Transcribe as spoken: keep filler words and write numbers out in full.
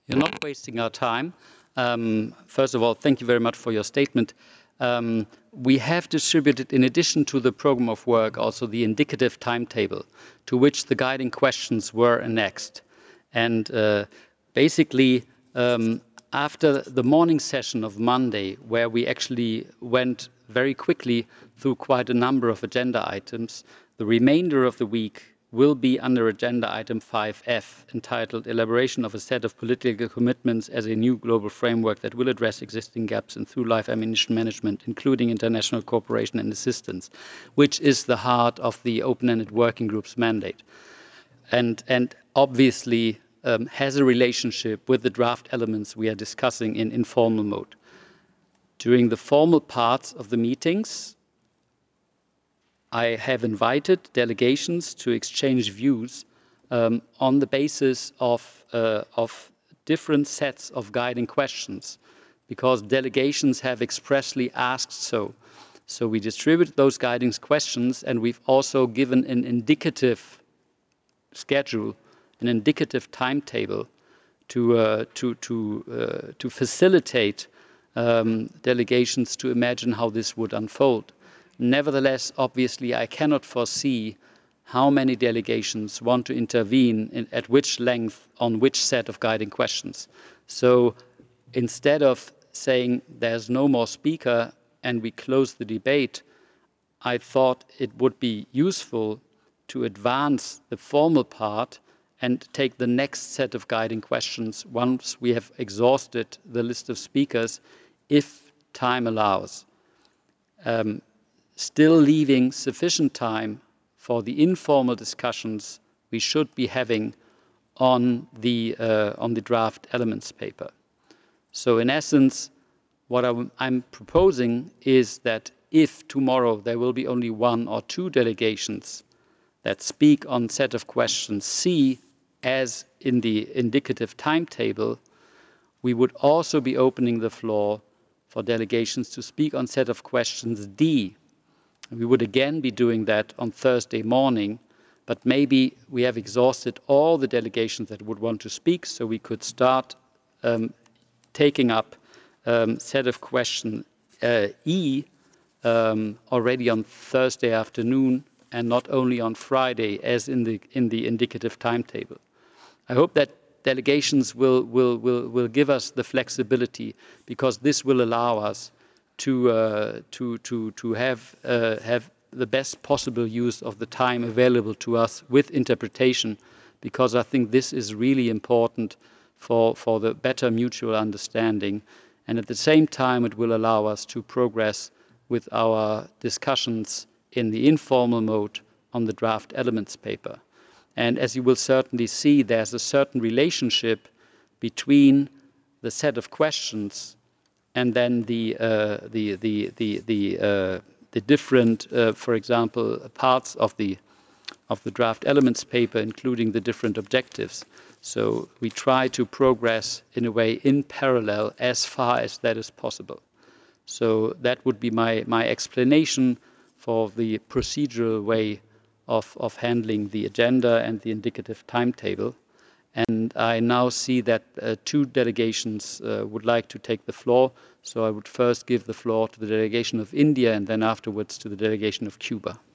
You're not wasting our time. Um, first of all, thank you very much for your statement. Um, we have distributed, in addition to the program of work, also the indicative timetable to which the guiding questions were annexed. And uh, basically, um, after the morning session of Monday, where we actually went very quickly through quite a number of agenda items, the remainder of the week will be under agenda item five F, entitled Elaboration of a Set of Political Commitments as a New Global Framework that will address existing gaps in through-life ammunition management, including international cooperation and assistance, which is the heart of the open-ended working group's mandate. And, and obviously um, has a relationship with the draft elements we are discussing in informal mode. During the formal parts of the meetings, I have invited delegations to exchange views um, on the basis of, uh, of different sets of guiding questions, because delegations have expressly asked so. So we distributed those guiding questions, and we've also given an indicative schedule, an indicative timetable to, uh, to, to, uh, to facilitate um, delegations to imagine how this would unfold. Nevertheless, obviously, I cannot foresee how many delegations want to intervene in, at which length on which set of guiding questions. So instead of saying there's no more speaker and we close the debate, I thought it would be useful to advance the formal part and take the next set of guiding questions once we have exhausted the list of speakers, if time allows. Um, still leaving sufficient time for the informal discussions we should be having on the, uh, on the draft elements paper. So in essence, what I'm proposing is that if tomorrow there will be only one or two delegations that speak on set of questions C, as in the indicative timetable, we would also be opening the floor for delegations to speak on set of questions D. We would again be doing that on Thursday morning, but maybe we have exhausted all the delegations that would want to speak, so we could start um, taking up um, set of question uh, E um, already on Thursday afternoon and not only on Friday as in the, in the indicative timetable. I hope that delegations will, will, will, will give us the flexibility, because this will allow us to, uh, to, to, to have, uh, have the best possible use of the time available to us with interpretation, because I think this is really important for, for the better mutual understanding. And at the same time, it will allow us to progress with our discussions in the informal mode on the draft elements paper. And as you will certainly see, there's a certain relationship between the set of questions and then the, uh, the, the, the, the, uh, the different, uh, for example, parts of the, of the draft elements paper, including the different objectives. So we try to progress in a way in parallel as far as that is possible. So that would be my, my explanation for the procedural way of, of handling the agenda and the indicative timetable. And I now see that uh, two delegations uh, would like to take the floor. So I would first give the floor to the delegation of India and then afterwards to the delegation of Cuba.